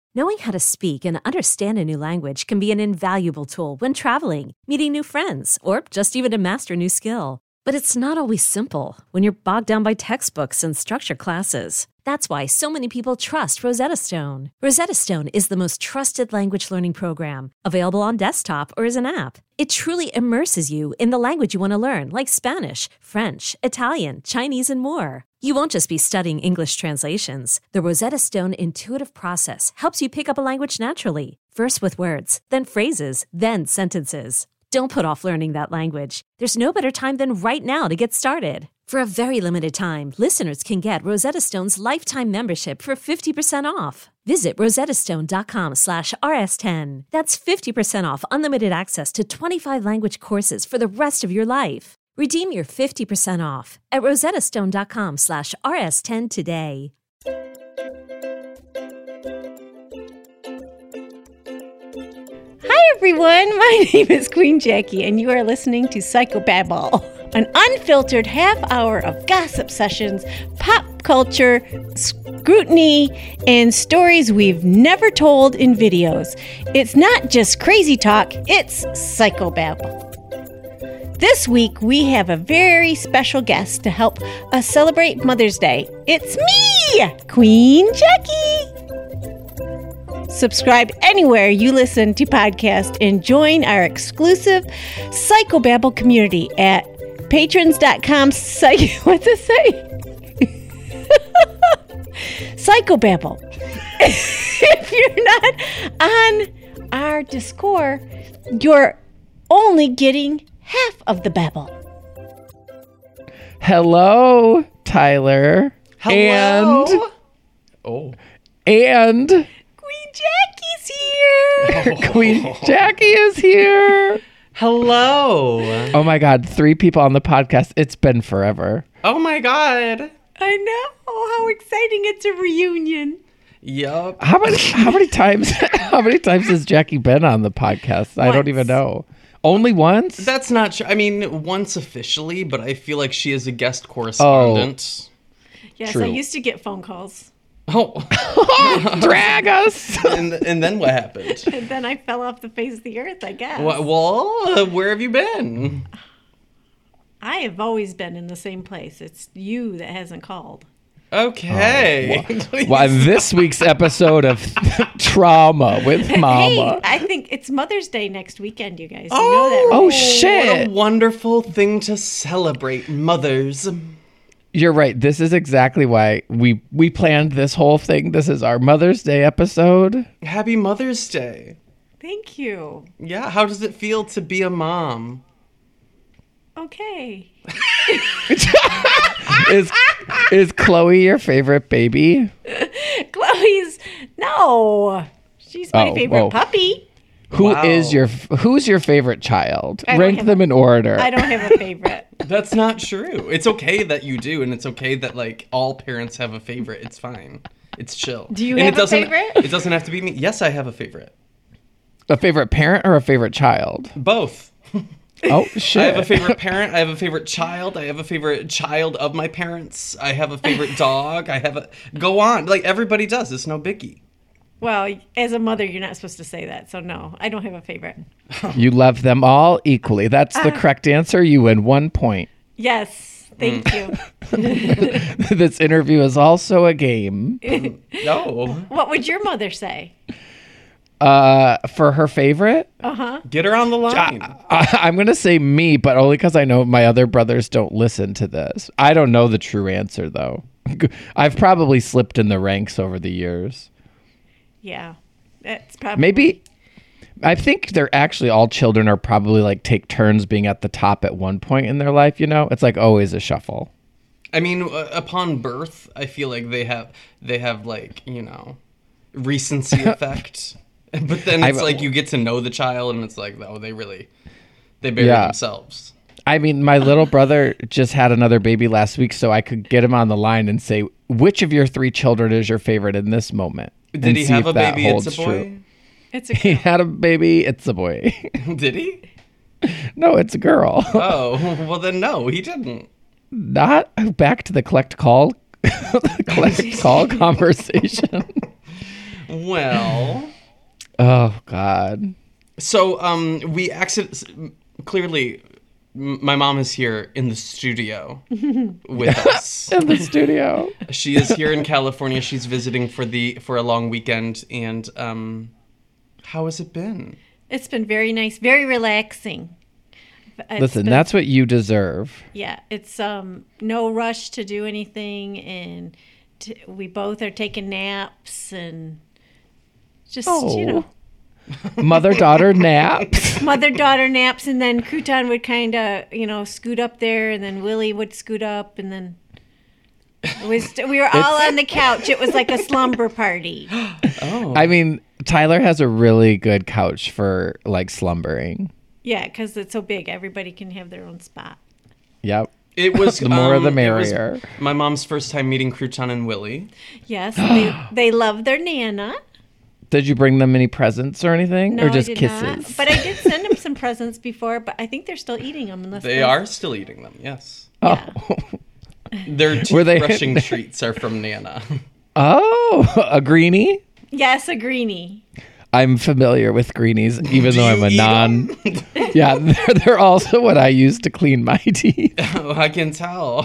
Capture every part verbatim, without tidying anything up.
Knowing how to speak and understand a new language can be an invaluable tool when traveling, meeting new friends, or just even to master a new skill. But it's not always simple when you're bogged down by textbooks and structured classes. That's why so many people trust Rosetta Stone. Rosetta Stone is the most trusted language learning program, available on desktop or as an app. It truly immerses you in the language you want to learn, like Spanish, French, Italian, Chinese, and more. You won't just be studying English translations. The Rosetta Stone intuitive process helps you pick up a language naturally, first with words, then phrases, then sentences. Don't put off learning that language. There's no better time than right now to get started. For a very limited time, listeners can get Rosetta Stone's lifetime membership for fifty percent off. Visit rosettastone.com slash rs10. That's fifty percent off unlimited access to twenty-five language courses for the rest of your life. Redeem your fifty percent off at rosettastone.com slash rs10 today. Hi, everyone. My name is Queen Jackie, and you are listening to Psychobabble, an unfiltered half hour of gossip sessions, pop culture, scrutiny, and stories we've never told in videos. It's not just crazy talk, it's Psychobabble. This week, we have a very special guest to help us celebrate Mother's Day. It's me, Queen Jackie. Subscribe anywhere you listen to podcasts and join our exclusive Psychobabble community at patrons.com. Psych- What's it say? Psychobabble. If you're not on our Discord, you're only getting half of the babble. Hello, Tyler. Hello. And, oh. And Queen Jackie's here. oh. Queen Jackie is here. Hello. Oh my God, three people on the podcast. It's been forever. Oh my God. I know. How exciting. It's a reunion. Yup. How many how many times how many times has Jackie been on the podcast? I don't Once. even know. Only once? That's not true. I mean, once officially, but I feel like she is a guest correspondent. Yes, True. I used to get phone calls. Oh. Drag us. and, and then what happened? And then I fell off the face of the earth, I guess. Well, well uh, where have you been? I have always been in the same place. It's you that hasn't called. Okay. Oh, well, this week's episode of Trauma with Mama. Hey, I think it's Mother's Day next weekend, you guys. You Oh, know that, right? Oh, What shit. a wonderful thing to celebrate, mothers. You're right. This is exactly why we we planned this whole thing. This is our Mother's Day episode. Happy Mother's Day. Thank you. Yeah, how does it feel to be a mom? Okay. Is is Chloe your favorite baby? Chloe's, no. She's my Oh, favorite whoa. puppy. Who is Wow. your who's your favorite child? I don't Rank have them a- in order. I don't have a favorite. That's not true. It's okay that you do, and it's okay that like all parents have a favorite. It's fine. It's chill. Do you and have it a doesn't, favorite? It doesn't have to be me. Yes, I have a favorite. A favorite parent or a favorite child? Both. Oh I shit! have a favorite parent. I have a favorite child. I have a favorite child of my parents. I have a favorite dog. I have a go on. Like everybody does. It's no biggie. Well, as a mother, you're not supposed to say that. So, no, I don't have a favorite. You love them all equally. That's the correct answer. You win one point. Yes. Thank Mm. you. This interview is also a game. No. What would your mother say? Uh, for her favorite, Uh-huh. Get her on the line. I, I'm gonna say me, but only because I know my other brothers don't listen to this. I don't know the true answer though. I've probably slipped in the ranks over the years. Yeah. That's probably... Maybe. I think they're actually all children are probably like take turns being at the top at one point in their life. You know, it's like always a shuffle. I mean, uh, upon birth, I feel like they have they have like you know, recency effect. But then it's I've- like you get to know the child, and it's like, oh, they really they bury Yeah. themselves. I mean, my little brother just had another baby last week, so I could get him on the line and say, which of your three children is your favorite in this moment? Did And he see have if a that baby? It's a holds boy. true. It's a He girl. had a baby. It's a boy. Did he? No, it's a girl. Oh, well then no, he didn't. Not back to the collect call, the collect call conversation. Well, Oh God. so um, we accident clearly. m- My mom is here in the studio with us. In the studio. She is here in California. She's visiting for the for a long weekend. And um, how has it been? It's been very nice, very relaxing. It's Listen, been- that's what you deserve. yeah. It's um no rush to do anything, and t- we both are taking naps and just you know Mother daughter naps. mother daughter naps, and then Crouton would kind of you know scoot up there, and then Willie would scoot up, and then it was we were all on the couch. It was like a slumber party. Oh, I mean, Tyler has a really good couch for like slumbering. Yeah, because it's so big, everybody can have their own spot. Yep. it was The more um, the it was merrier. my mom's first time meeting Crouton and Willie. Yes, they they love their Nana. Did you bring them any presents or anything? No, or just I did kisses? not. But I did send them some presents before, but I think they're still eating them. Unless They are still eating them. Yes, Oh. their Were they- toothbrushing treats are from Nana. Oh, a greenie? Yes, a greenie. I'm familiar with greenies, even Do though I'm you a eat non. Yeah, they're, they're also what I use to clean my teeth. Oh, I can tell.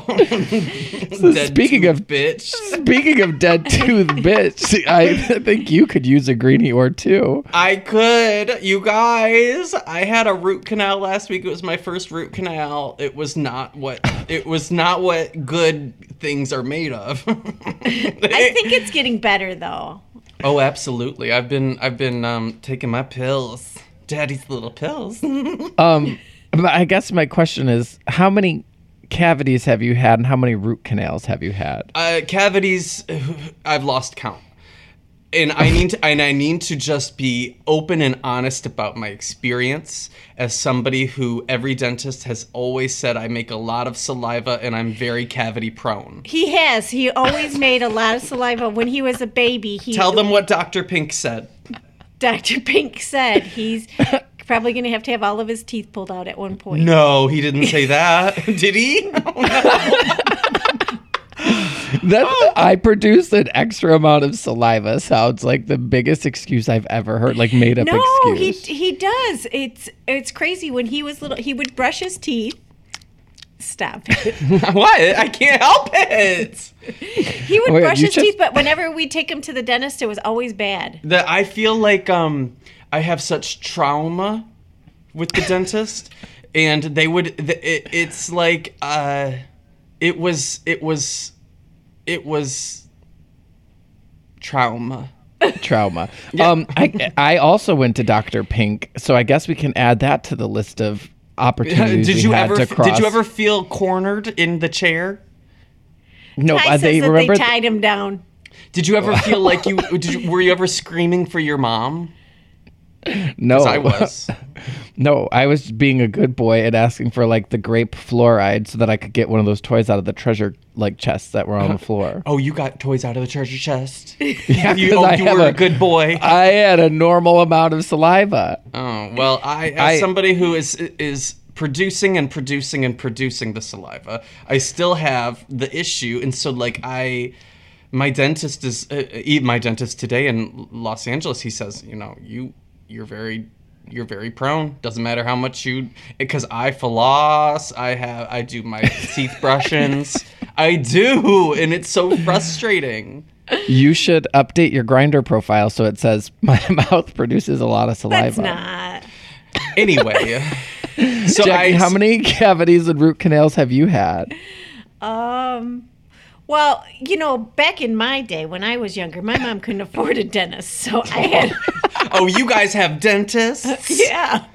So Dead speaking tooth of bitch. speaking of dead tooth, bitch, I think you could use a greenie or two. I could, you guys. I had a root canal last week. It was my first root canal. It was not what it was not what good things are made of. I think it's getting better though. Oh, absolutely. I've been I've been um, taking my pills, Daddy's little pills. Um, but I guess my question is, how many cavities have you had, and how many root canals have you had? uh, cavities, I've lost count. And I need to, and I need to just be open and honest about my experience as somebody who every dentist has always said I make a lot of saliva and I'm very cavity prone. He has. He always made a lot of saliva when he was a baby. He Tell them what Doctor Pink said. Doctor Pink said he's probably going to have to have all of his teeth pulled out at one point. No, he didn't say that. Did he? That I produce an extra amount of saliva sounds like the biggest excuse I've ever heard, like made up No, he excuse. he does. It's it's crazy. When he was little, he would brush his teeth. Stop it. What? I can't help it. He would Wait, brush you his just- teeth, but whenever we take him to the dentist, it was always bad. That I feel like um I have such trauma with the dentist, and they would. th- It, it's like uh, it was it was it was trauma. Trauma. Um, I I also went to Doctor Pink, so I guess we can add that to the list of opportunities Did we you had ever to f- cross. did you ever feel cornered in the chair? No, Ty uh, says they that remember. they tied him down. Did you ever feel like you, did you were you ever screaming for your mom? no, 'Cause I was. No, I was being a good boy and asking for like the grape fluoride so that I could get one of those toys out of the treasure like chests that were on the floor. Oh, you got toys out of the treasure chest. Yeah, You, 'cause oh, I you have were a good boy. I had a normal amount of saliva. Oh, well, I as I- somebody who is is producing and producing and producing the saliva, I still have the issue, and so like I, my dentist is uh, uh, my dentist today in Los Angeles. He says, you know, you you're very you're very prone. Doesn't matter how much you, because I floss, I have I do my teeth brushings, I do, and it's so frustrating. You should update your grinder profile so it says my mouth produces a lot of saliva. That's not. Anyway, so Jackie, I how many cavities and root canals have you had? Um, well, you know, back in my day when I was younger, my mom couldn't afford a dentist, so I had. Oh, you guys have dentists? Yeah.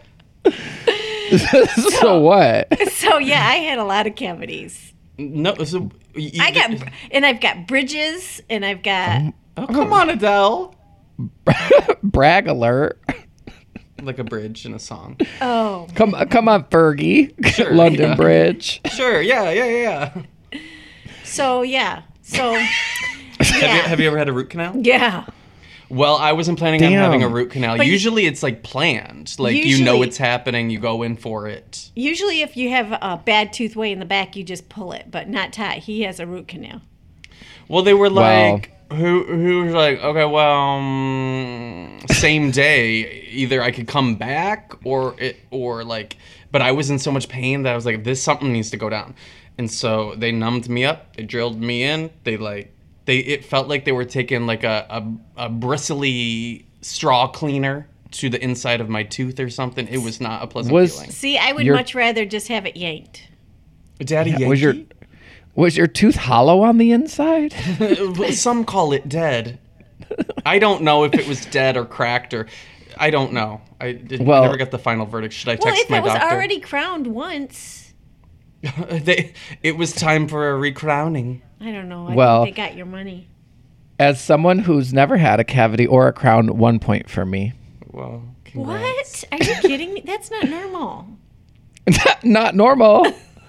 So what? So yeah, I had a lot cavities. No, so you, I got, and I've got bridges, and I've got. Oh, come on, Adele. Brag alert. Like a bridge in a song. Oh. Come come on, Fergie. Sure, London yeah. Bridge. Sure, yeah, yeah, yeah, yeah. So yeah. So. Have, you, Yeah. have you ever had a root canal? Yeah. Well, I wasn't planning Damn. on having a root canal. But you- Usually it's like planned. Like you know Usually- it's happening, you go in for it. Usually, if you have a bad tooth way in the back, you just pull it, but not Ty. He has a root canal. Well, they were Wow. like who who was like, okay, well, um, same day, either I could come back or it or like, but I was in so much pain that I was like, this something needs to go down, and so they numbed me up, they drilled me in, they like they it felt like they were taking like a a, a bristly straw cleaner to the inside of my tooth or something. It was not a pleasant Was- feeling. See, I would You're- much rather just have it yanked. Daddy Yankee? Was your was your tooth hollow on the inside? Some call it dead. I don't know if it was dead or cracked or I don't know. I, did, Well- I never got the final verdict. Should I Well, text if my it was doctor? already crowned once, they, it was time for a recrowning. I don't know. I Well- think they got your money. As someone who's never had a cavity or a crown, one point for me. Well, congrats. What? Are you kidding me? That's not normal. Not normal.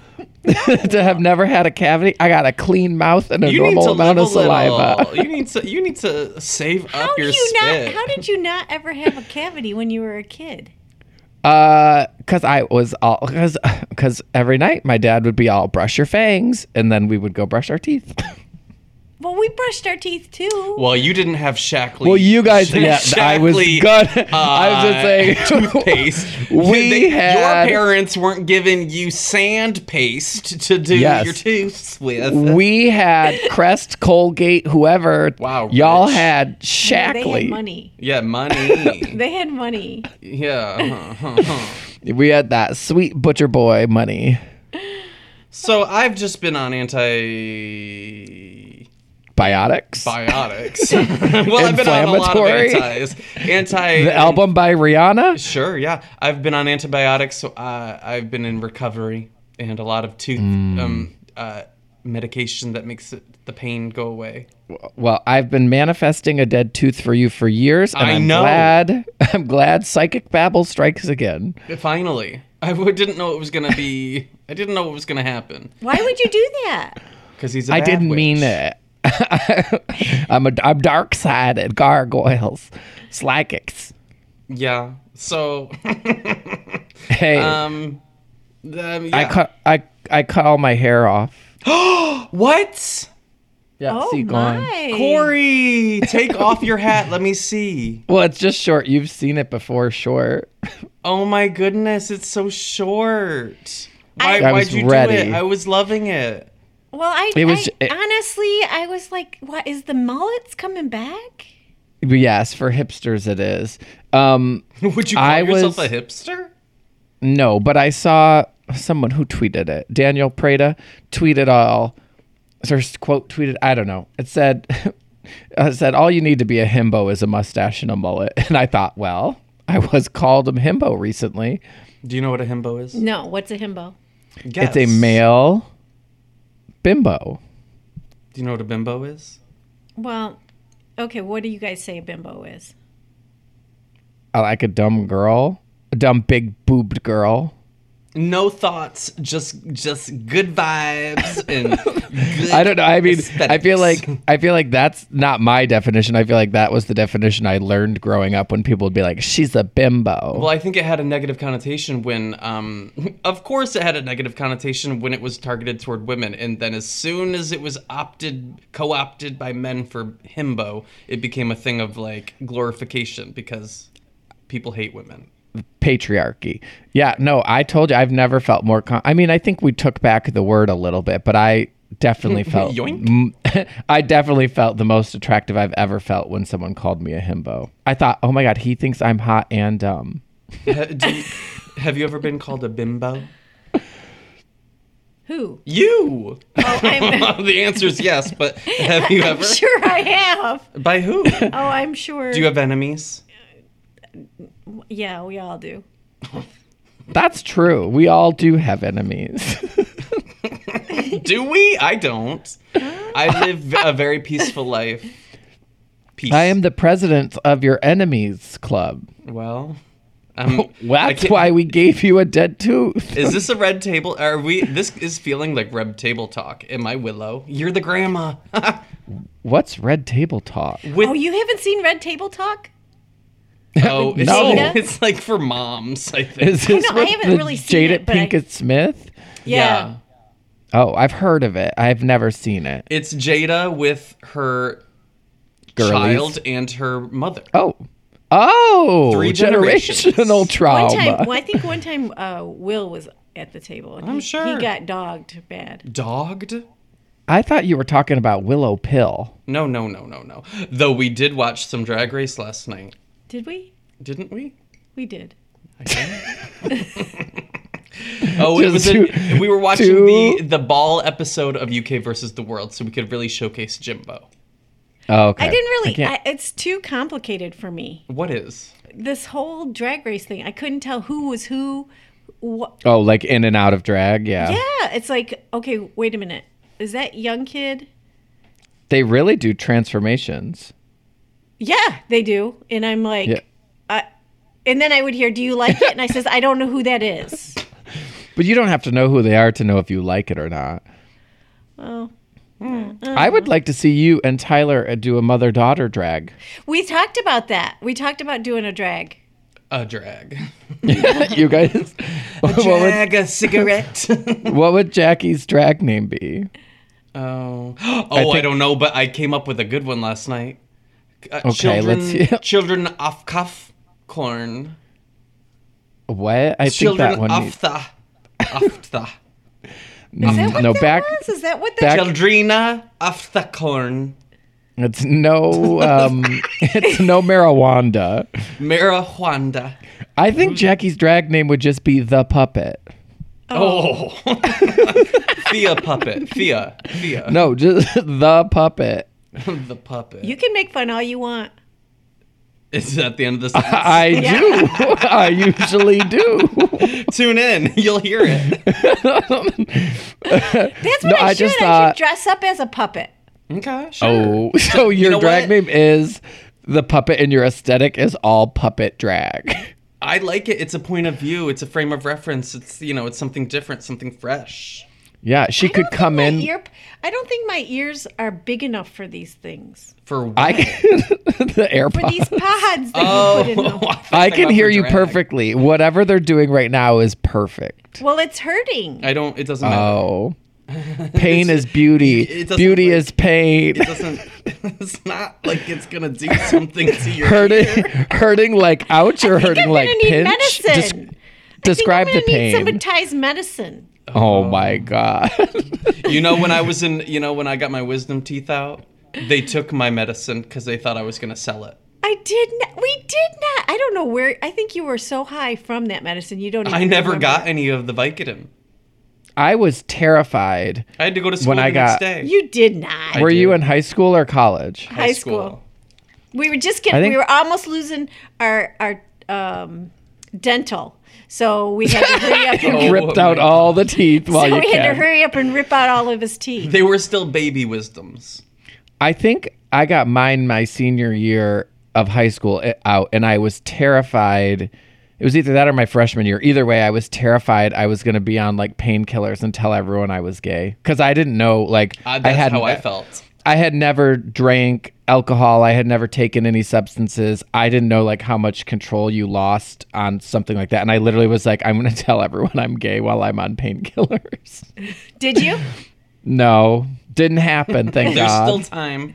To have never had a cavity, I got a clean mouth and a You need normal to amount live of a little. saliva. You need to. You need to save How up do your you spit. not? How did you not ever have a cavity when you were a kid? Uh, cause I was all cause cause every night my dad would be all brush your fangs, and then we would go brush our teeth. Well, we brushed our teeth too. Well, you didn't have Shackley. Well, you guys, yeah, I was Shackley, good. I was just uh, saying, toothpaste. We They- had- your parents weren't giving you sand paste to do Yes. your tooths with. we had Crest, Colgate, whoever. Wow, y'all rich. had No, they Shackley. had money. Yeah, money. They had money. yeah. huh, huh, huh. We had that sweet butcher boy money. So I've just been on antibiotics. Biotics. Well, I've been on a lot of Inflammatory. antis. Anti. The album by Rihanna. Sure, yeah. I've been on antibiotics, so uh, I've been in recovery and a lot of tooth um, uh, medication that makes it, the pain go away. Well, I've been manifesting a dead tooth for you for years, and I I'm know. glad. I'm glad Psychic Babble strikes again. Finally. I w- didn't know it was going to be... I didn't know what was going to happen. Why would you do that? Because he's a I bad didn't witch. mean it. I'm a I'm dark sided gargoyles, slagics. Yeah. So... Hey, um, um, I yeah. cut I I cut all my hair off. What? Yeah, Oh see, gone. my. Corey, take off your hat. Let me see. Well, it's just short. You've seen it before, short. Oh my goodness, it's so short. Why, I- I why'd was you ready. do it? I was loving it. Well, I, It was- I it- honestly, I was like, "What is the mullets coming back?" Yes, for hipsters it is. Um, Would you call I yourself was- a hipster? no, but I saw someone who tweeted it. Daniel Prada tweeted all, or quote tweeted. I don't know. It said, it said all you need to be a himbo is a mustache and a mullet. And I thought, well, I was called a himbo recently. Do you know what a himbo is? No, what's a himbo? Guess. It's a male bimbo. Do you know what a bimbo is? Well, okay. What do you guys say a bimbo is? I like a dumb girl, a dumb big boobed girl. No thoughts, just just good vibes and good I don't know. I mean, I feel aesthetics. like I feel like that's not my definition. I feel like that was the definition I learned growing up when people would be like, "She's a bimbo." Well, I think it had a negative connotation when, um, of course, it had a negative connotation when it was targeted toward women, and then as soon as it was opted, co-opted by men for himbo, it became a thing of like glorification because people hate women. Patriarchy. Yeah, no, I told you I've never felt more con- I mean, I think we took back the word a little bit, but I definitely felt Yoink. m- I definitely felt the most attractive I've ever felt when someone called me a himbo. I thought, "Oh my god, he thinks I'm hot and dumb." Ha- do you- have you ever been called a bimbo? Who? You. Oh, I'm, The answer is yes, but have you ever? I'm sure I have. By who? Oh, I'm sure. Do you have enemies? Yeah, we all do. That's true. We all do have enemies. Do we? I don't. I live a very peaceful life. Peace. I am the president of your enemies club. Well, um, I That's can't- why we gave you a dead tooth. Is this a red table? Are we? This is feeling like red table talk. Am I Willow? You're the grandma. What's red table talk? With, Oh, you haven't seen Red Table Talk? oh, it's, No. it's like for moms. I think. Is this know, I with haven't the really seen Jada it, but I- Pinkett Smith? Yeah. Oh, I've heard of it. I've never seen it. It's Jada with her girlies. child and her mother. Oh. Oh, Three generations. generational trauma. One time, well, I think one time uh, Will was at the table. And I'm he, sure. he got dogged bad. Dogged? I thought you were talking about Willow Pill. No, no, no, no, no. Though we did watch some Drag Race last night, Did we? didn't we? We did. Oh, it Just was. two- in, we were watching two- the the ball episode of U K versus the World, so we could really showcase Jimbo. Oh, okay. I didn't really. can't- I, it's too complicated for me. What is? This whole drag race thing, I couldn't tell who was who. What? oh, like in and out of drag, yeah. Yeah, it's like, okay, wait a minute. Is that young kid? They really do transformations. Yeah, they do. And I'm like, Yeah. I, and then I would hear, do you like it? And I says, I don't know who that is. But you don't have to know who they are to know if you like it or not. Oh. I would like to see you and Tyler uh, do a mother-daughter drag. We talked about that. We talked about doing a drag. A drag. You guys. what, would, Drag a cigarette. what would Jackie's drag name be? Oh, oh, I, think- don't know, but I came up with a good one last night. Uh, Okay, children, let's see. Children off cuff corn. What? I think Children that one. off needs- the, off the. Is that what no, that back- was? Is that what back- that Childrena off the corn. It's no. Um, it's no marijuana. Marijuana. I think Jackie's drag name would just be the puppet. Oh. Thea puppet. Thea. Thea. No, just the puppet. The puppet. You can make fun all you want. Is that the end of the sentence? I do. I usually do. Tune in. You'll hear it. That's what No, I, I should. just I thought- should dress up as a puppet. Okay, sure. Oh, so your know drag what? name is the puppet, and your aesthetic is all puppet drag. I like it. It's a point of view. It's a frame of reference. It's, you know, it's something different, something fresh. Yeah, she I could don't think come my in. Ear, I don't think my ears are big enough for these things. For what? I can, the For these AirPods. pods that oh, you put in them. I can hear you drag. perfectly. Whatever they're doing right now is perfect. Well, it's hurting. I don't, it doesn't matter. Oh, pain is beauty. It doesn't, Beauty like- is pain. It doesn't, it's not like it's going to do something to your Hurting, ear. hurting like ouch or I think hurting I'm like gonna need pinch. medicine. Des- describe I think the I'm gonna need pain. Sympathized medicine. Oh my god. You know, when I was in, you know, when I got my wisdom teeth out, they took my medicine because they thought I was going to sell it. I did not. We did not. I don't know where. I think you were so high from that medicine. You don't. Even I never remember. got any of the Vicodin. I was terrified. I had to go to school When the I next got- day. You did not. Were did. you in high school or college? high school. We were just getting. I think- We were almost losing our our um, dental. So we had to hurry up and Oh, Ripped my out God. all the teeth while so you we had can. to hurry up and rip out all of his teeth. They were still baby wisdoms. I think I got mine my senior year of high school i- out, and I was terrified. It was either that or my freshman year. Either way, I was terrified I was going to be on like painkillers and tell everyone I was gay because I didn't know. Like Uh, I that's had how I felt. I had never drank alcohol. I had never taken any substances. I didn't know like how much control you lost on something like that. And I literally was like, I'm going to tell everyone I'm gay while I'm on painkillers. Did you? No, didn't happen. Thank There's God. still time.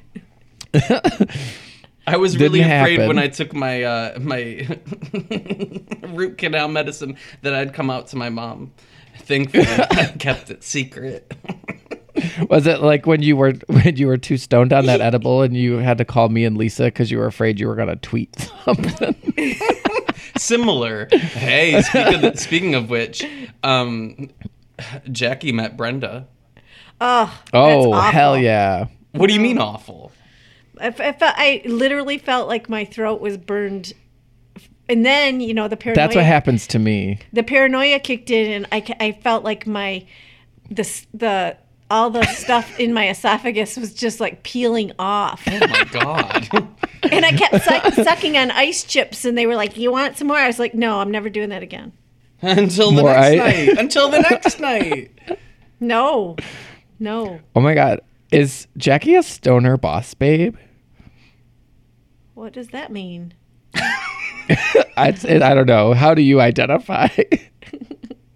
I was Didn't really afraid happen. when I took my uh, my root canal medicine that I'd come out to my mom. Thankfully, I kept it secret. Was it like when you were when you were too stoned on that edible and you had to call me and Lisa because you were afraid you were gonna tweet something? Similar. Hey, speaking of, speaking of which, um, Jackie met Brenda. Oh, Oh that's hell awful. yeah! What do you mean awful? I, I felt I literally felt like my throat was burned, and then you know the paranoia. That's what happens to me. The paranoia kicked in, and I, ca- I felt like my the s- the all the stuff in my esophagus was just like peeling off, Oh my god. and I kept su- sucking on ice chips, and they were like, "You want some more?" I was like, "No, I'm never doing that again." Until the More next I- night. Until the next night. No, no. Oh my god, is Jackie a stoner boss babe? What does that mean? I'd say, I don't know. How do you identify?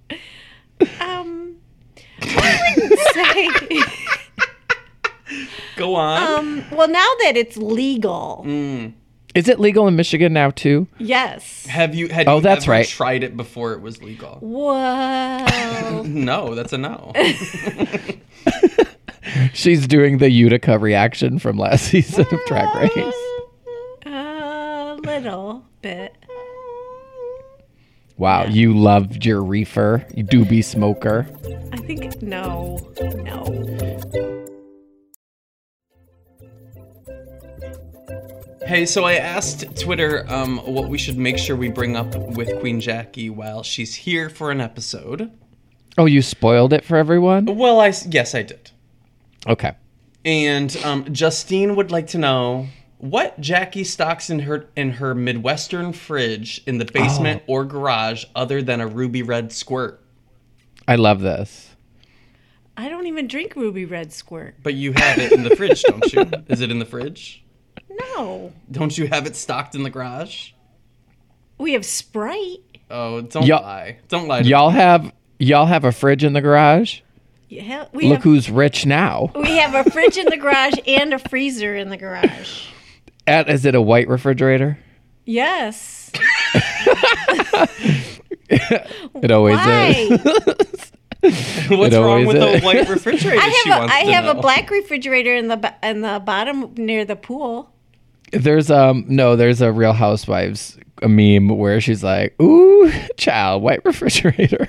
Um, I wouldn't say. Go on. Um, well, now that it's legal, Mm. Is it legal in Michigan now too? yes. Have you had Oh, you that's ever right. tried it before it was legal? Whoa. No, that's a no. She's doing the Utica reaction from last season of Drag Race. A little bit. Wow, you loved your reefer, you doobie smoker. I think no, no. Hey, so I asked Twitter um, what we should make sure we bring up with Queen Jackie while she's here for an episode. Oh, you spoiled it for everyone? Well, I s- yes, I did. Okay. And um, Justine would like to know what Jackie stocks in her in her Midwestern fridge in the basement or garage other than a ruby red squirt. I love this. I don't even drink Ruby Red Squirt. But you have it in the fridge, don't you? Is it in the fridge? No. Don't you have it stocked in the garage? We have Sprite. Oh, don't Y'all- lie. Don't lie to Y'all me. have y'all have a fridge in the garage? Yeah, we Look have who's rich now. we have a fridge in the garage and a freezer in the garage. At, is it a white refrigerator? Yes. It always Why? is. What's It wrong always with a is. white refrigerator? I she have a wants I to have a know. black refrigerator in the bo- in the bottom near the pool. There's um no, there's a Real Housewives a meme where she's like, "Ooh, child, white refrigerator."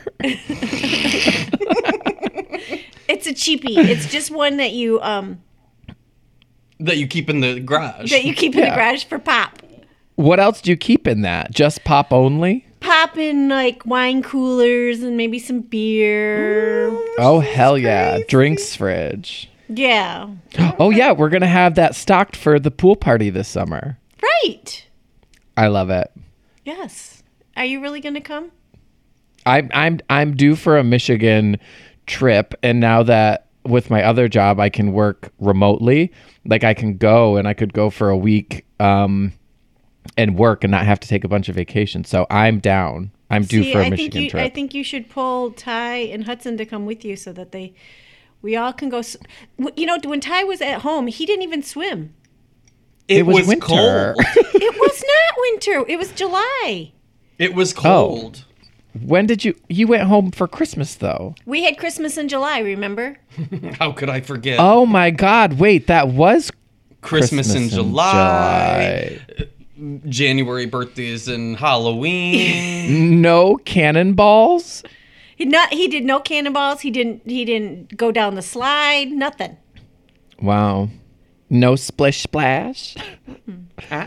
It's a cheapie. It's just one that you um that you keep in the garage. that you keep in Yeah. the garage for pop. What else do you keep in that? Just pop only? Pop in like wine coolers and maybe some beer. Oh hell yeah, drinks fridge. Yeah. Oh yeah, we're gonna have that stocked for the pool party this summer. Right. I love it. Yes. Are you really going to come? I'm I'm I'm due for a Michigan trip, and now that with my other job I can work remotely, like I can go and I could go for a week um, and work and not have to take a bunch of vacations. So I'm down. I'm due See, for a I Michigan think you, trip. I think you should pull Ty and Hudson to come with you so that they, we all can go. s- w- You know, when Ty was at home, he didn't even swim. it, It was was, winter. cold. It was not winter. It was July. It Oh. was cold. When did you you went home for Christmas though? We had Christmas in July, remember? How could I forget? Oh my God! Wait, that was Christmas, in in July, July. January birthdays and Halloween. No cannonballs. He not he did no cannonballs. He didn't he didn't go down the slide. Nothing. Wow. No splish splash. I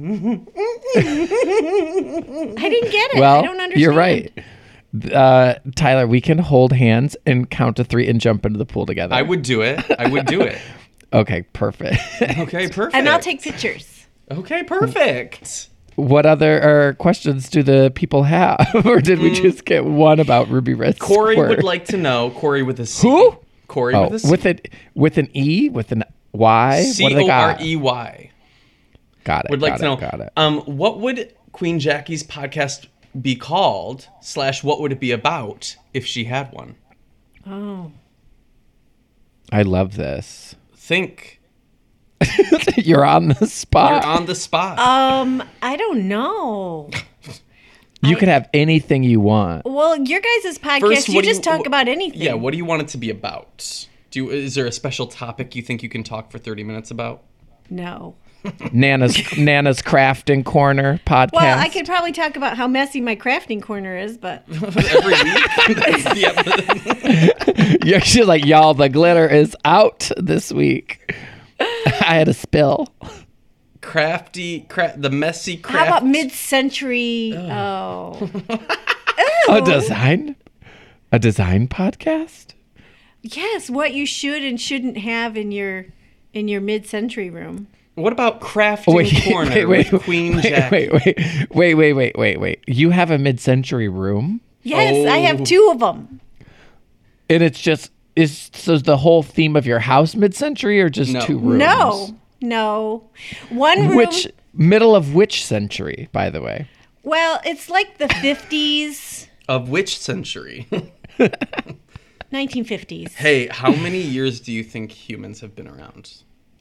didn't get it. Well, I don't understand. you're right. Uh, Tyler, we can hold hands and count to three and jump into the pool together. I would do it. I would do it. Okay, perfect. Okay, perfect. And I'll take pictures. Okay, perfect. What other uh, questions do the people have? Or did we just get one about Ruby Red Corey Squirt? would like to know. Corey with a C. Who? Corey Oh, with a C. with, it, with an E? With an Y? C What do they O R got? E Y. Got it. Would like got to know. it, Got it. Um, what would Queen Jackie's podcast be called? Slash, what would it be about if she had one? Oh. I love this. Think. You're on the spot. You're on the spot. Um, I don't know. you could have anything you want. Well, your guys' podcast, First, you what do just talk wh- about anything. Yeah, what do you want it to be about? Do you, is there a special topic you think you can talk for thirty minutes about? No. Nana's Nana's crafting corner podcast. Well, I could probably talk about how messy my crafting corner is, but Every week? That's the episode. Yeah, she's like, y'all, the glitter is out this week. I had a spill. Crafty, cra- the messy craft. how about mid-century? Oh. A design, a design podcast. Yes, what you should and shouldn't have in your in your mid-century room. What about crafting corner with Queen wait, Jackie? wait, wait, wait, wait, wait, wait, wait. You have a mid-century room, Yes, I Oh. have two of them. and it's just is so is the whole theme of your house mid-century or just No. two rooms? No, no. One room. Which middle of which century, by the way? Well, it's like the fifties, Of which century? nineteen fifties. Hey, how many years do you think humans have been around?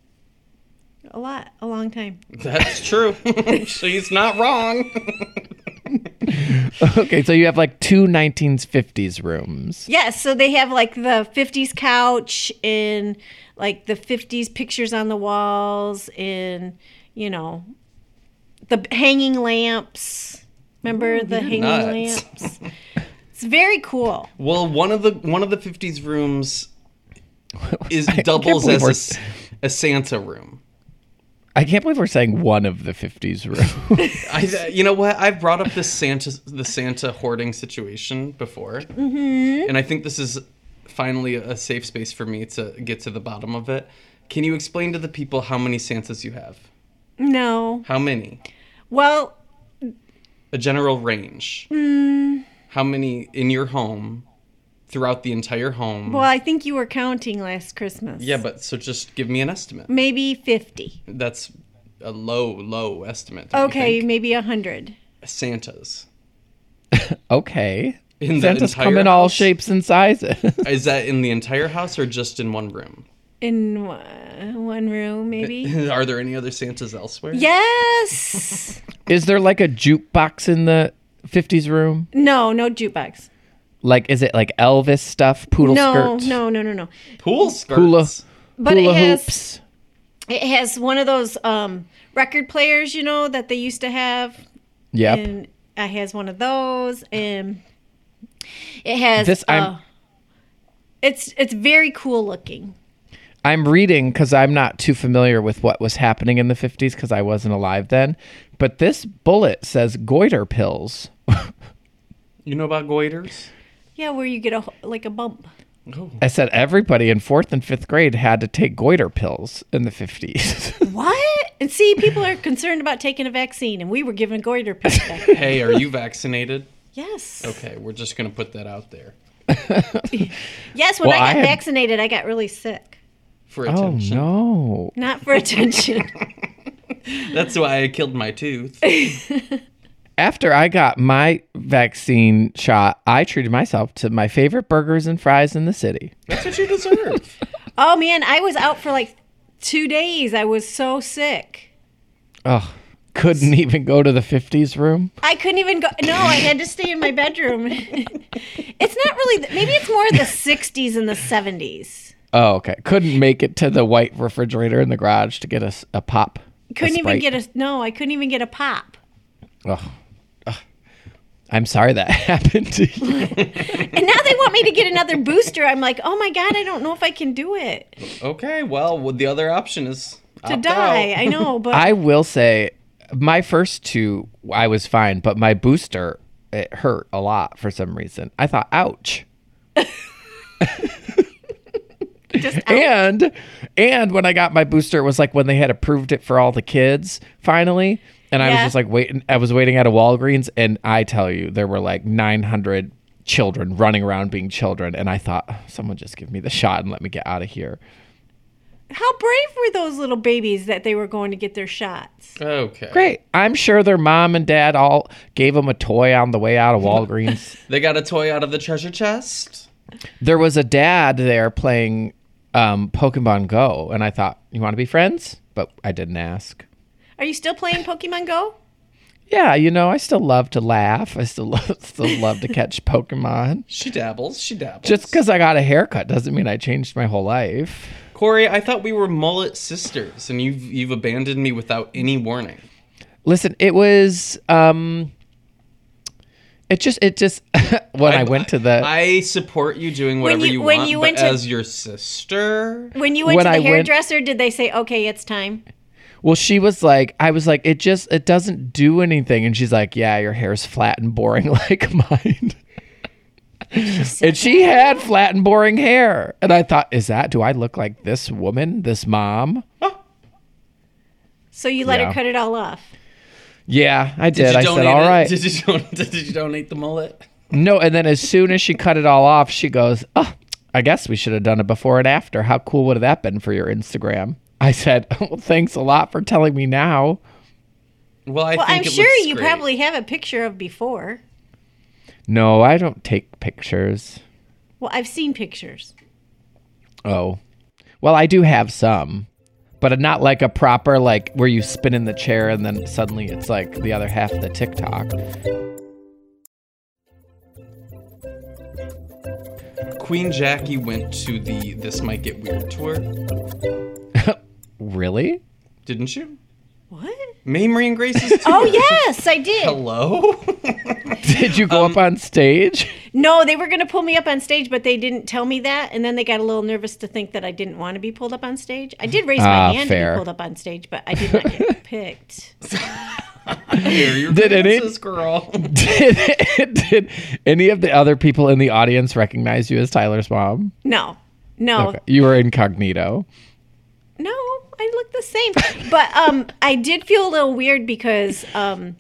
A lot. A long time. That's true. She's not wrong. Okay, so you have like two nineteen fifties rooms. Yes, so they have like the fifties couch and like the fifties pictures on the walls and, you know, the hanging lamps. Remember the hanging nuts. lamps? It's very cool. Well, one of the one of the fifties rooms is I can't doubles believe as a, we're- s- a Santa room. I can't believe we're saying one of the fifties rooms. I, you know what? I've brought up this Santa, the Santa hoarding situation before, mm-hmm. and I think this is finally a safe space for me to get to the bottom of it. Can you explain to the people how many Santas you have? No. How many? Well, A general range. mm, How many in your home, throughout the entire home? well, I think you were counting last Christmas. Yeah, but so just give me an estimate. Maybe fifty. That's a low, low estimate. don't you Okay, think? maybe one hundred. Santas. Okay. In the Santas entire come in all house? shapes and sizes. Is that in the entire house or just in one room? In uh, one room, maybe? Are there any other Santas elsewhere? Yes! Is there like a jukebox in the fifties room? No, no jukebox. Like, is it like Elvis stuff, poodle No, skirts, no, no, no, no. Pool skirts. hula, But hula it has hoops? it has one of those um, record players, you know, that they used to have. Yep. And it has one of those, and it has. This- I'm- uh, it's it's very cool looking. I'm reading because I'm not too familiar with what was happening in the fifties because I wasn't alive then. But this bullet says goiter pills. You know about goiters? Yeah, where you get a like a bump. Oh. I said everybody in fourth and fifth grade had to take goiter pills in the fifties. What? And see, people are concerned about taking a vaccine, and we were given goiter pills back. Hey, are you vaccinated? Yes. Okay, we're just going to put that out there Yes, when Well, I I got had- vaccinated, I got really sick. for Oh, attention. no. Not for attention. That's why I killed my tooth. After I got my vaccine shot, I treated myself to my favorite burgers and fries in the city. That's what you deserve. Oh, man, I was out for like two days. I was so sick. Oh, couldn't even go to the fifties room. I couldn't even go. No, I had to stay in my bedroom. It's not really, maybe it's more the sixties and the seventies. Oh, okay. Couldn't make it to the white refrigerator in the garage to get a, s- a pop. a Couldn't even Sprite. get a, no, I couldn't even get a pop. Oh, ugh. I'm sorry that happened to you. And now they want me to get another booster. I'm like, oh my God, I don't know if I can do it. Okay, well, well, the other option is To opt die. out. I know, but I will say, my first two, I was fine, but my booster, it hurt a lot for some reason. I thought, ouch. just out. And and when I got my booster, it was like when they had approved it for all the kids finally. And I was Yeah. just like waiting. I was waiting at a Walgreens, and I tell you, there were like nine hundred children running around being children. And I thought, "Oh, someone just give me the shot and let me get out of here." How brave were those little babies that they were going to get their shots? Okay. Great. I'm sure their mom and dad all gave them a toy on the way out of Walgreens. They got a toy out of the treasure chest. There was a dad there playing um, Pokemon Go, and I thought, you want to be friends? But I didn't ask. Are you still playing Pokemon Go? Yeah, you know, I still love to laugh. I still love, still love to catch Pokemon. She dabbles. She dabbles. Just because I got a haircut doesn't mean I changed my whole life. Corey, I thought we were mullet sisters, and you've you've abandoned me without any warning. Listen, it was, um, it just, it just, when I, went to the, I support you doing When whatever you- you, when want, you but went to- as your sister, When you went When to the I went- hairdresser, did they say, okay, it's time? well, she was like, I was like, it just, it doesn't do anything. And she's like, yeah, your hair's flat and boring like mine. And she had flat and boring hair. And I thought, is that, do I look like this woman, this mom? So you let Yeah. her cut it all off. Yeah, I did. did you I donate said, all it? right. Did you don- did you donate the mullet? No, and then as soon as she cut it all off, she goes, oh, I guess we should have done it before and after. How cool would have that been for your Instagram? I said, well, thanks a lot for telling me now. Well, I Well, think I'm it sure looks you great. probably have a picture of before. No, I don't take pictures. Well, I've seen pictures. Oh. Well, I do have some, but but not like a proper, like where you spin in the chair and then suddenly it's like the other half of the TikTok. Queen Jackie went to the This Might Get Weird tour. Really? Didn't you? What? Mamrie and Grace's tour. Oh, yes, I did. Hello? Did you go Um, up on stage? No, they were going to pull me up on stage, but they didn't tell me that. And then they got a little nervous to think that I didn't want to be pulled up on stage. I did raise my Ah, hand fair. to be pulled up on stage, but I did not get picked. Here, your Did any- glasses, girl. did, did any of the other people in the audience recognize you as Tyler's mom? No, no, Okay. You were incognito. no, I look the same. But um, I did feel a little weird because um,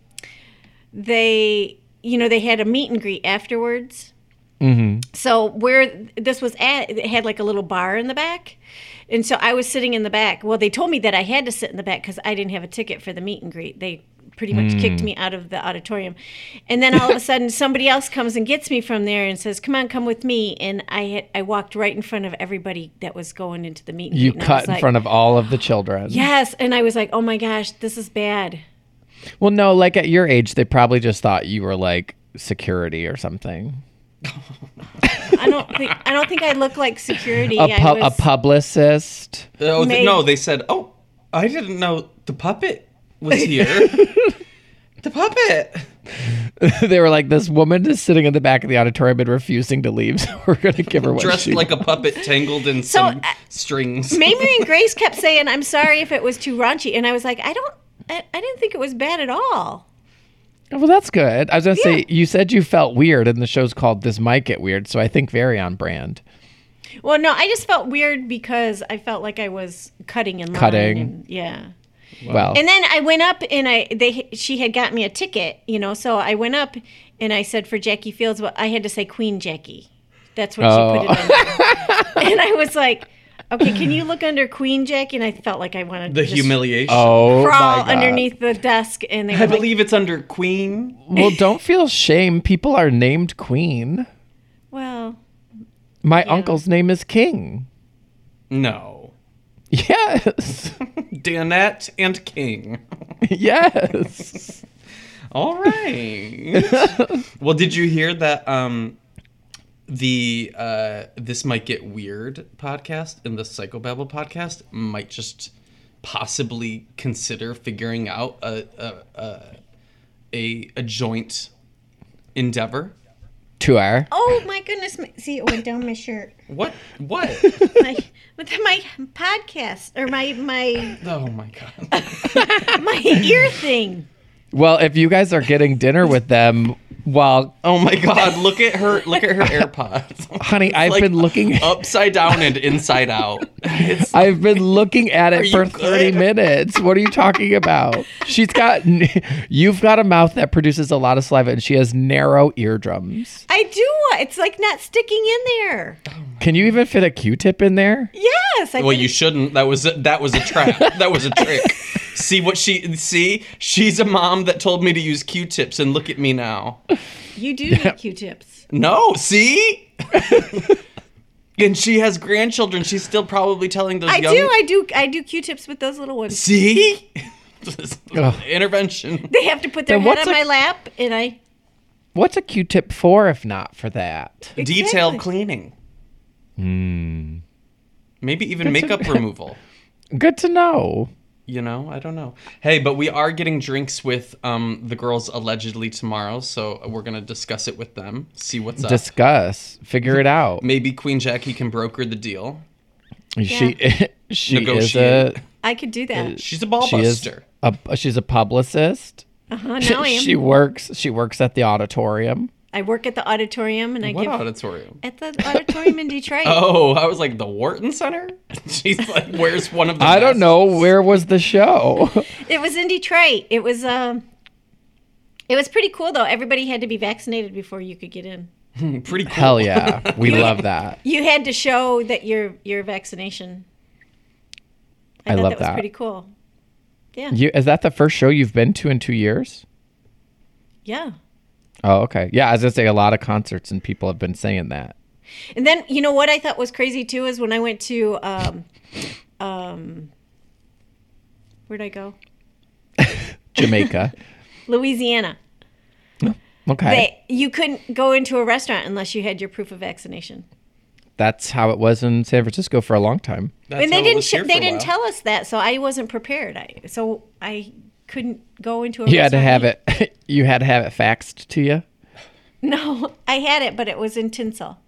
they, you know, they had a meet and greet afterwards. Mm-hmm. So where this was at, it had like a little bar in the back. And so I was sitting in the back. Well, they told me that I had to sit in the back because I didn't have a ticket for the meet and greet. They pretty much Mm. kicked me out of the auditorium. And then all of a sudden somebody else comes and gets me from there and says, come on, come with me. And I had, I walked right in front of everybody that was going into the meet and You greet. And I cut was in like, front of all of the children. yes. And I was like, oh my gosh, this is bad. Well, no, like at your age, they probably just thought you were like security or something. I don't think, I don't think I look like security. A, I pu- a was, publicist. Oh, th- Maybe. no, they said, oh, I didn't know the puppet was here. The puppet. They were like, this woman is sitting in the back of the auditorium and refusing to leave, so we're going to give her what Dressed she like a puppet tangled in So, some uh, strings. Mamrie and Grace kept saying, I'm sorry if it was too raunchy. And I was like, I don't, I, I didn't think it was bad at all. Well, that's good. I was going to Yeah. say, you said you felt weird, and the show's called This Might Get Weird, so I think very on brand. Well, no, I just felt weird because I felt like I was cutting in line. Cutting. And, yeah. Well, And then I went up and I they she had got me a ticket, you know, so I went up and I said for Jackie Fields, well, I had to say Queen Jackie. That's what Oh. she put it under. And I was like, okay, can you look under Queen Jackie? And I felt like I wanted The to just humiliation. oh, my crawl God. underneath the desk. And they were I like, believe it's under Queen. Well, don't feel shame. People are named Queen. well, My uncle's name is King. No. Yes. Danette and King. Yes. All right. Well, did you hear that um the uh This Might Get Weird podcast and the Psychobabble podcast might just possibly consider figuring out a a a, a, a joint endeavor? Tour. oh my goodness. my- See, it went down my shirt. What what? my with my podcast or my my Oh my god. my ear thing. Well, if you guys are getting dinner with them, well, Oh my god, look at her look at her AirPods. honey, I've Like, been looking upside down and inside out. It's I've been looking at it you for good? thirty minutes. What are you talking about? She's got you've got a mouth that produces a lot of saliva and she has narrow eardrums. I do. It's like not sticking in there. Can you even fit a Q-tip in there? Yes. I Well, think you it's- shouldn't. That was a, that was a trap. That was a trick. See what she see? She's a mom that told me to use Q-tips, and look at me now. You do need Q-tips. No, see? And she has grandchildren. She's still probably telling those I young. do. I do. I do Q-tips with those little ones. See? Ugh. Intervention. They have to put their Then head what's on a- my lap, and I. What's a Q-tip for if not for that? Detailed Exactly. cleaning. Hmm. Maybe even makeup removal. Good to know. You know, I don't know. Hey, but we are getting drinks with um, the girls allegedly tomorrow, so we're gonna discuss it with them. See what's up. Discuss. Figure it out. Maybe Queen Jackie can broker the deal. She she is Negotiate. a I could do that. She's a ball she is buster. a she's a publicist. Uh-huh, now I am. She works she works at the auditorium. I work at the auditorium, and I What give auditorium? at the auditorium in Detroit. Oh, I was like the Wharton Center. She's like, where's one of the? I don't best? know, where was the show? It was in Detroit. It was um. It was pretty cool though. Everybody had to be vaccinated before you could get in. Pretty cool. Hell yeah. We love that. You had to show that your your vaccination. I, I thought love that was that. pretty cool. Yeah. You is that the first show you've been to in two years? Yeah. Oh, okay. Yeah, I was gonna say a lot of concerts and people have been saying that. And then you know what I thought was crazy too is when I went to um, um, Where'd I go? Jamaica. Louisiana. Okay. They, you couldn't go into a restaurant unless you had your proof of vaccination. That's how it was in San Francisco for a long time. That's and they how it didn't was sh- here for they a didn't while. tell us that, so I wasn't prepared. I so I couldn't go into a You had to restaurant. have it. You had to have it faxed to you. No, I had it, but it was in tinsel.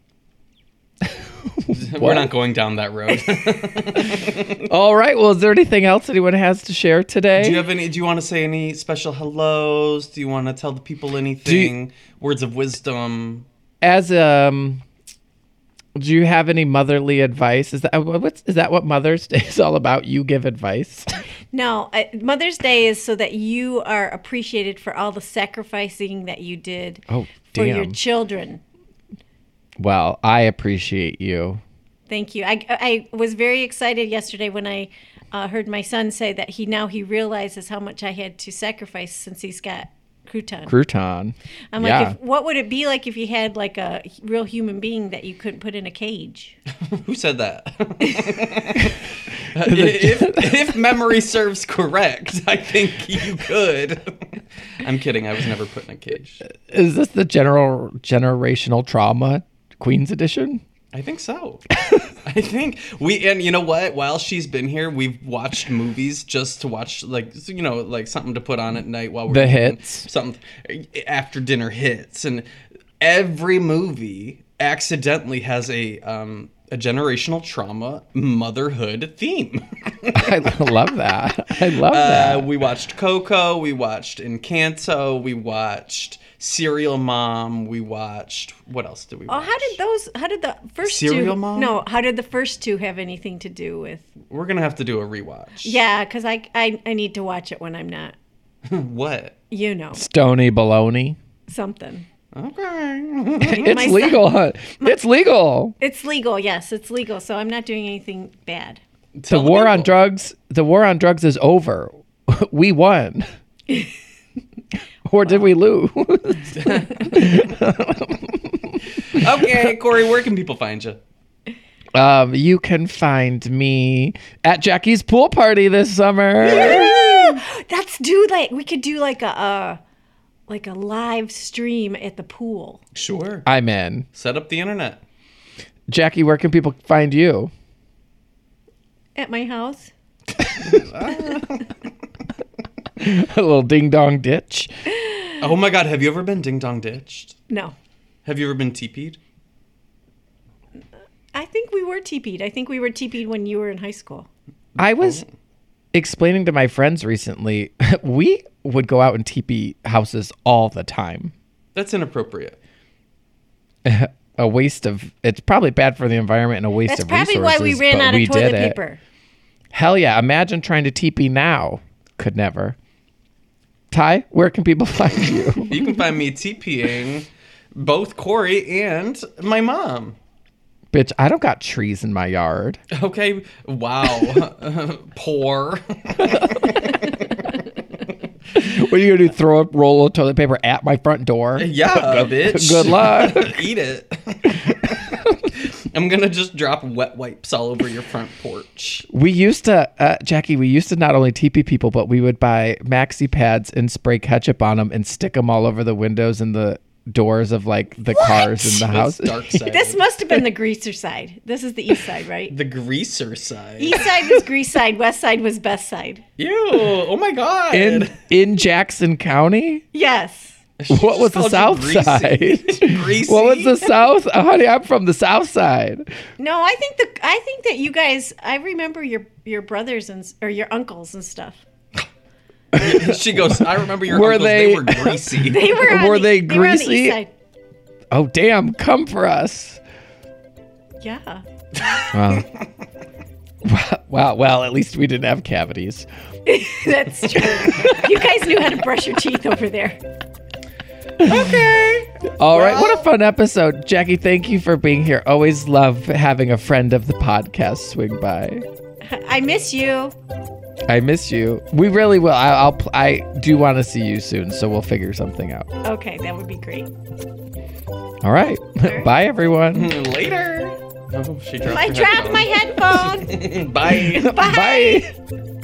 We're not going down that road. All right. Well, is there anything else anyone has to share today? Do you have any? Do you want to say any special hellos? Do you want to tell the people anything? Words of wisdom? As um, do you have any motherly advice? Is that what's is that what Mother's Day is all about? You give advice. No, uh, Mother's Day is so that you are appreciated for all the sacrificing that you did Oh, for your damn. children. Well, I appreciate you. Thank you. I, I was very excited yesterday when I uh, heard my son say that he now he realizes how much I had to sacrifice since he's got crouton. Crouton. I'm yeah. like, if, what would it be like if you had like a real human being that you couldn't put in a cage? Who said that? if, if memory serves correct, I think you could. I'm kidding. I was never put in a cage. Is this the general generational trauma Queen's edition? I think so. I think we, and you know what? While she's been here, we've watched movies just to watch, like, you know, like something to put on at night while we're The eating, hits. something after dinner hits, and every movie accidentally has a um, a generational trauma motherhood theme. I love that. I love Uh, that. we watched Coco, we watched Encanto, we watched Serial Mom, we watched, what else did we Oh, watch? how did those? How did the first Serial two? Mom? No, how did the first two have anything to do with? We're gonna have to do a rewatch. Yeah, because I, I I need to watch it when I'm not, What? you know, Stony baloney. something. Okay. It's My son- legal. huh? It's legal. It's legal, yes, it's legal. So I'm not doing anything bad. The war on drugs. The war on drugs is over. We won. Or did we lose? Okay, Corey, where can people find you? Um, you can find me at Jackie's pool party this summer. Let's do like we could do like a uh, like a live stream at the pool. Sure. I'm in. Set up the internet. Jackie, where can people find you? At my house. A little ding dong ditch. Oh my God, have you ever been ding dong ditched? No. Have you ever been teepeed? I think we were teepeed. I think we were teepeed when you were in high school. I was explaining to my friends recently, we would go out in teepee houses all the time. That's inappropriate. A waste of, it's probably bad for the environment and a waste That's of probably resources. why we ran but out we of toilet did it. paper. Hell yeah. Imagine trying to teepee now. Could never. Ty, where can people find you? You can find me TPing both Corey and my mom. Bitch, I don't got trees in my yard. Okay, wow. Poor. What are you going to do? Throw a roll of toilet paper at my front door? Yeah, bitch. Good luck. Eat it. I'm going to just drop wet wipes all over your front porch. We used to, uh, Jackie, we used to not only teepee people, but we would buy maxi pads and spray ketchup on them and stick them all over the windows and the doors of like the cars in the house. That's dark side. This must have been the greaser side. This is the east side, right? The greaser side. East side was grease side. West side was best side. Ew. Oh my God. in in Jackson County? Yes. What was the called south you greasy. side? Greasy. What was the south? Uh, honey, I'm from the south side. No, I think the I think that you guys. I remember your your brothers and or your uncles and stuff. She goes, I remember your Were uncles, they- they were greasy. They were. On Were the, they Were on the greasy? east side. Oh, damn. Come for us. Yeah. Wow. Wow. Well, at least we didn't have cavities. That's true. You guys knew how to brush your teeth over there. Okay. All right. What a fun episode. Jackie, thank you for being here. Always love having a friend of the podcast swing by. I miss you. I miss you. We really will. I, I'll. pl- I do want to see you soon, so we'll figure something out. Okay, that would be great. All right. Bye, everyone. Later. Oh, she dropped I her dropped my headphone. headphone. Bye. Bye.